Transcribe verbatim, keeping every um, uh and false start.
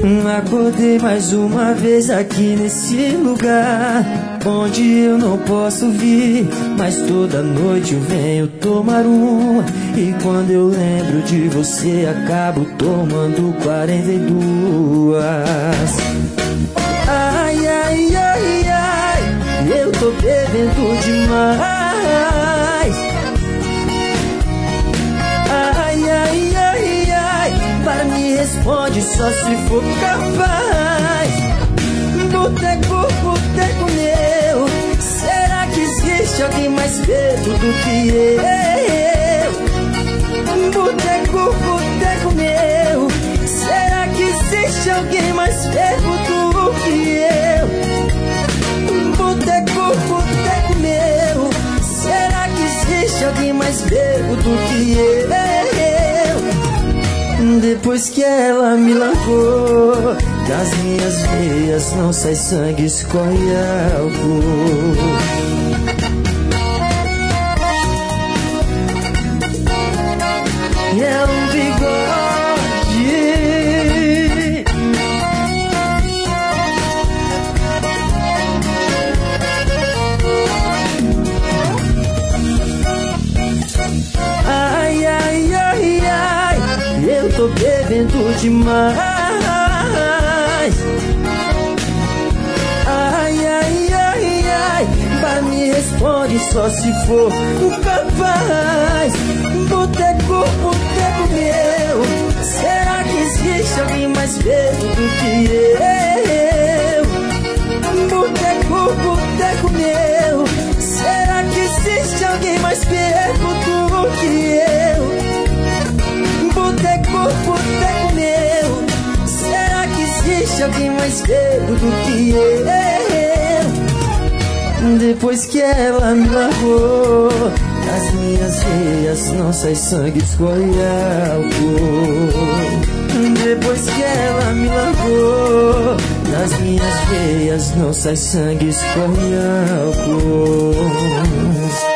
Acordei mais uma vez aqui nesse lugar onde eu não posso vir, mas toda noite eu venho tomar uma. E quando eu lembro de você, acabo tomando quarenta e duas. Ai, ai, ai, ai, eu tô bebendo demais. Ai, ai, ai, ai, para me responde só se for capaz. Boteco, boteco meu, será que existe alguém mais feito do que eu? Boteco, boteco meu, será que existe alguém mais feito do que eu? Boteco, boteco meu, será que existe alguém mais feito do que eu? Depois que ela me largou, das minhas veias não sai sangue, escorre álcool. E é um bigode. Ai, ai, ai, ai, eu tô bebendo demais. Ai, ai, ai, ai, vai me responde só se for capaz. Boteco, boteco meu, será que existe alguém mais feito do que eu? Boteco, boteco meu, será que existe alguém mais feito do que eu? Boteco, boteco meu, será que existe alguém mais feio do que eu? Depois que ela me largou, das minhas veias não sai sangue, escorre álcool. Depois que ela me largou, das minhas veias não sai sangue, escorre álcool.